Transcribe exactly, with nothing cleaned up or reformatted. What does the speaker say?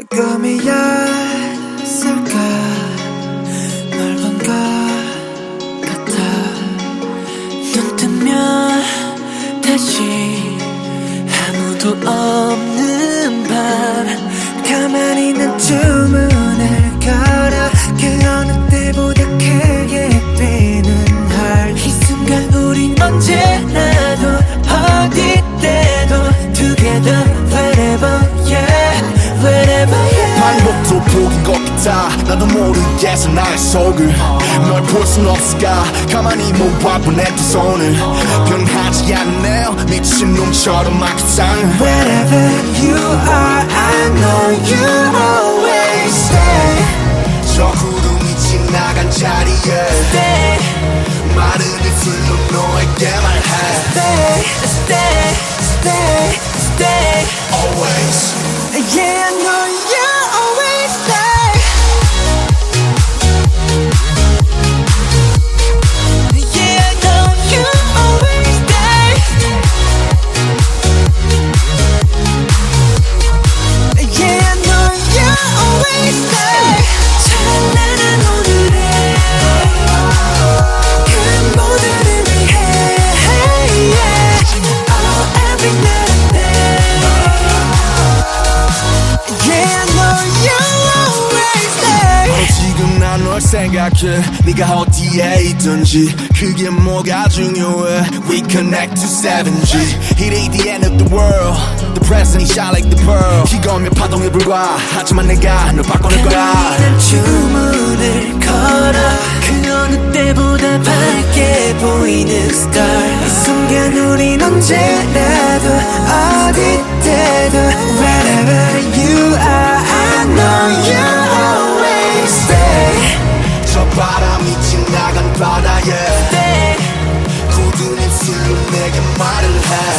꿈이었을까 널 본 것 같아 눈 뜨면 다시 아무도 없는 밤 가만히 난 주문을 걸어 그 어느 때보다 크게 뛰는 heart 이 순간 우린 언제나도 어디 때도 together wherever yeah wherever yeah 반복도 복인 것 같아 나도 모르겠어 나의 속을 널 볼 순 없을까 가만히 모아본 내 두 손을 변하지 않는 내 미친 놈처럼 막 이상해 Wherever you are I know you'll always stay 저 구름이 지나간 자리에 Stay 마른 입술로 너에게 말해 Stay Stay Stay Stay Always Yeah I know you'll always stay Yeah I know you'll always stay Yeah I know you'll always stay 찬란한 오늘에 그 모두를 위해 Oh every night and day Yeah I know you'll always stay 바로 지금 난 널 생각해 네가 어디에 있든지 그게 뭐가 중요해 We connect to seven G It ain't the end of the world The present is shine like the pearl 이거면 파동에 불과 하지만 내가 널 바꿔낼 거야 난 주문을 걸어 그 어느 때보다 밝게 보이는 star 이 순간 우린 언제라도 어디 때도 Wherever you are I know you'll always stay 저 바람이 지나간 바다에 Stay 굳은 입술로 내게 말을 해